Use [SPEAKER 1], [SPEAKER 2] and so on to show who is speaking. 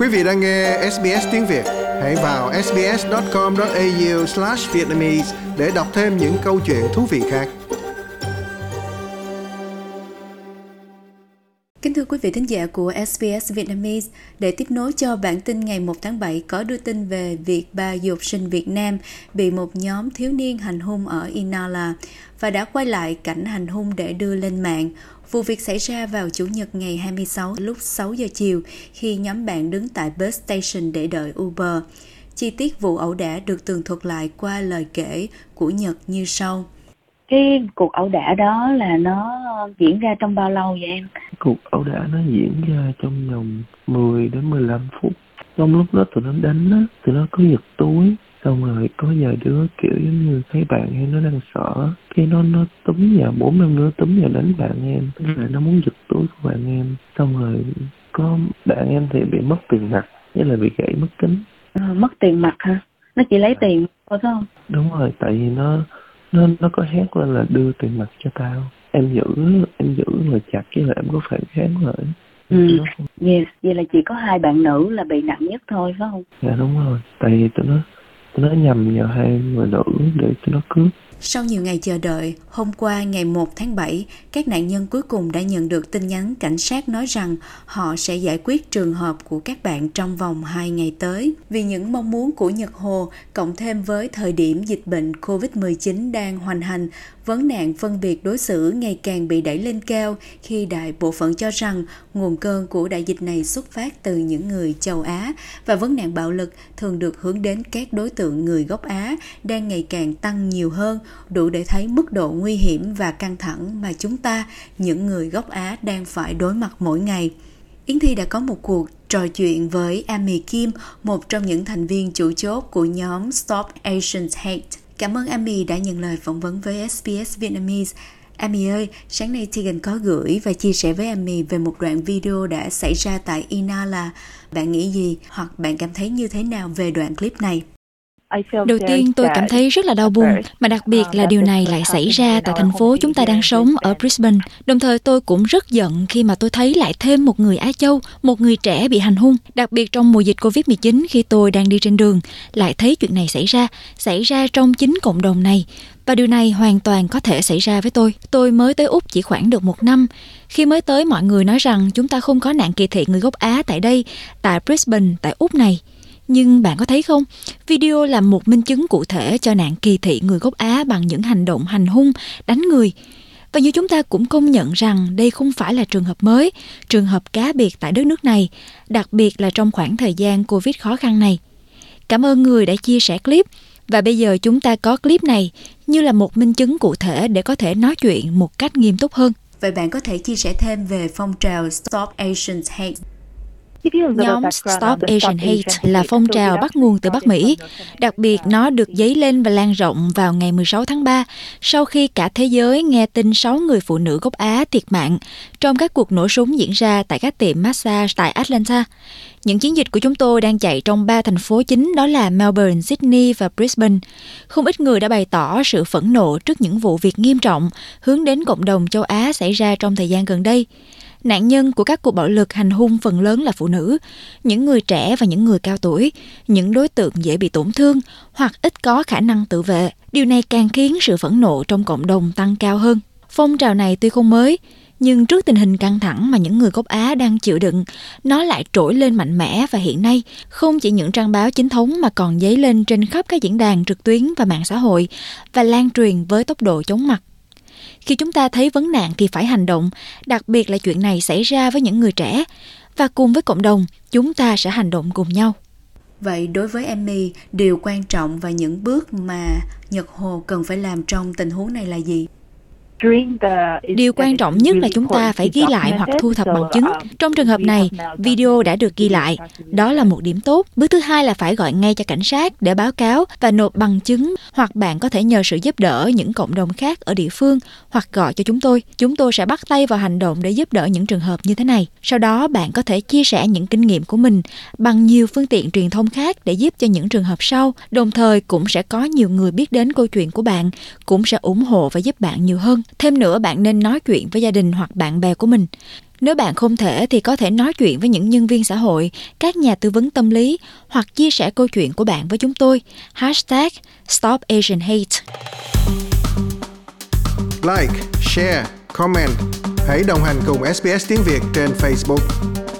[SPEAKER 1] Quý vị đang nghe SBS tiếng Việt. Hãy vào sbs.com.au/vietnamese để đọc thêm những câu chuyện thú vị khác.
[SPEAKER 2] Kính thưa quý vị thính giả của SBS Vietnamese, để tiếp nối cho bản tin ngày 1 tháng 7 có đưa tin về việc 3 du học sinh Việt Nam bị một nhóm thiếu niên hành hung ở Inala và đã quay lại cảnh hành hung để đưa lên mạng. Vụ việc xảy ra vào Chủ nhật ngày 26 lúc 6 giờ chiều khi nhóm bạn đứng tại bus station để đợi Uber. Chi tiết vụ ẩu đả được tường thuật lại qua lời kể của Nhật như sau.
[SPEAKER 3] Cái cuộc ẩu đả đó là nó diễn ra trong bao lâu vậy em?
[SPEAKER 4] Cuộc ẩu đả nó diễn ra trong vòng 10 đến 15 phút. Trong lúc đó tụi nó đánh á, tụi nó có giật túi. Xong rồi có vài đứa kiểu giống như thấy bạn em nó đang sợ. Cái nó túm vào, 4-5 đứa túm vào đánh bạn em. Tức là nó muốn giật túi của bạn em. Xong rồi có bạn em thì bị mất tiền mặt, với là bị gãy mất kính.
[SPEAKER 3] Mất tiền mặt hả? Nó chỉ lấy tiền thôi phải không?
[SPEAKER 4] Đúng rồi, tại vì nó có hét lên là đưa tiền mặt cho tao. Em giữ là chặt chứ là em có phản kháng lại.
[SPEAKER 3] Yes, vậy là chỉ có 2 bạn nữ là bị nặng nhất thôi phải không?
[SPEAKER 4] Dạ đúng rồi, tại vì tụi nó nhầm vào 2 người nữ để tụi nó cướp.
[SPEAKER 2] Sau nhiều ngày chờ đợi, hôm qua ngày 1 tháng 7, các nạn nhân cuối cùng đã nhận được tin nhắn cảnh sát nói rằng họ sẽ giải quyết trường hợp của các bạn trong vòng 2 ngày tới. Vì những mong muốn của Nhật Hồ, cộng thêm với thời điểm dịch bệnh COVID-19 đang hoành hành, vấn nạn phân biệt đối xử ngày càng bị đẩy lên cao khi đại bộ phận cho rằng nguồn cơn của đại dịch này xuất phát từ những người châu Á và vấn nạn bạo lực thường được hướng đến các đối tượng người gốc Á đang ngày càng tăng nhiều hơn, đủ để thấy mức độ nguy hiểm và căng thẳng mà chúng ta, những người gốc Á đang phải đối mặt mỗi ngày. Yến Thi đã có một cuộc trò chuyện với Amy Kim, một trong những thành viên chủ chốt của nhóm Stop Asians Hate. Cảm ơn Amy đã nhận lời phỏng vấn với SBS Vietnamese. Amy ơi, sáng nay Tegan có gửi và chia sẻ với Amy về một đoạn video đã xảy ra tại Inala. Bạn nghĩ gì hoặc bạn cảm thấy như thế nào về đoạn clip này?
[SPEAKER 5] Đầu tiên tôi cảm thấy rất là đau buồn, mà đặc biệt là điều này lại xảy ra tại thành phố chúng ta đang sống ở Brisbane. Đồng thời tôi cũng rất giận khi mà tôi thấy lại thêm một người Á Châu, một người trẻ bị hành hung. Đặc biệt trong mùa dịch Covid-19 khi tôi đang đi trên đường, lại thấy chuyện này xảy ra trong chính cộng đồng này. Và điều này hoàn toàn có thể xảy ra với tôi. Tôi mới tới Úc chỉ khoảng được 1 năm. Khi mới tới mọi người nói rằng chúng ta không có nạn kỳ thị người gốc Á tại đây, tại Brisbane, tại Úc này. Nhưng bạn có thấy không, video là một minh chứng cụ thể cho nạn kỳ thị người gốc Á bằng những hành động hành hung, đánh người. Và như chúng ta cũng công nhận rằng đây không phải là trường hợp mới, trường hợp cá biệt tại đất nước này, đặc biệt là trong khoảng thời gian Covid khó khăn này. Cảm ơn người đã chia sẻ clip, và bây giờ chúng ta có clip này như là một minh chứng cụ thể để có thể nói chuyện một cách nghiêm túc hơn.
[SPEAKER 2] Vậy bạn có thể chia sẻ thêm về phong trào Stop Asians Hate?
[SPEAKER 5] Nhóm Stop Asian Hate là phong trào bắt nguồn từ Bắc Mỹ. Đặc biệt, nó được dấy lên và lan rộng vào ngày 16 tháng 3 sau khi cả thế giới nghe tin 6 người phụ nữ gốc Á thiệt mạng trong các cuộc nổ súng diễn ra tại các tiệm massage tại Atlanta. Những chiến dịch của chúng tôi đang chạy trong 3 thành phố chính, đó là Melbourne, Sydney và Brisbane. Không ít người đã bày tỏ sự phẫn nộ trước những vụ việc nghiêm trọng hướng đến cộng đồng châu Á xảy ra trong thời gian gần đây. Nạn nhân của các cuộc bạo lực hành hung phần lớn là phụ nữ, những người trẻ và những người cao tuổi, những đối tượng dễ bị tổn thương hoặc ít có khả năng tự vệ. Điều này càng khiến sự phẫn nộ trong cộng đồng tăng cao hơn. Phong trào này tuy không mới, nhưng trước tình hình căng thẳng mà những người gốc Á đang chịu đựng, nó lại trỗi lên mạnh mẽ và hiện nay không chỉ những trang báo chính thống mà còn dấy lên trên khắp các diễn đàn trực tuyến và mạng xã hội và lan truyền với tốc độ chóng mặt. Khi chúng ta thấy vấn nạn thì phải hành động, đặc biệt là chuyện này xảy ra với những người trẻ. Và cùng với cộng đồng, chúng ta sẽ hành động cùng nhau.
[SPEAKER 2] Vậy đối với Amy, điều quan trọng và những bước mà Nhật Hồ cần phải làm trong tình huống này là gì?
[SPEAKER 5] Điều quan trọng nhất là chúng ta phải ghi lại hoặc thu thập bằng chứng. Trong trường hợp này, video đã được ghi lại. Đó là một điểm tốt. Bước thứ hai là phải gọi ngay cho cảnh sát để báo cáo và nộp bằng chứng, hoặc bạn có thể nhờ sự giúp đỡ những cộng đồng khác ở địa phương hoặc gọi cho chúng tôi. Chúng tôi sẽ bắt tay vào hành động để giúp đỡ những trường hợp như thế này. Sau đó, bạn có thể chia sẻ những kinh nghiệm của mình bằng nhiều phương tiện truyền thông khác để giúp cho những trường hợp sau. Đồng thời, cũng sẽ có nhiều người biết đến câu chuyện của bạn, cũng sẽ ủng hộ và giúp bạn nhiều hơn. Thêm nữa, bạn nên nói chuyện với gia đình hoặc bạn bè của mình. Nếu bạn không thể thì có thể nói chuyện với những nhân viên xã hội, các nhà tư vấn tâm lý hoặc chia sẻ câu chuyện của bạn với chúng tôi. #StopAsianHate.
[SPEAKER 1] Like, share, comment. Hãy đồng hành cùng SBS tiếng Việt trên Facebook.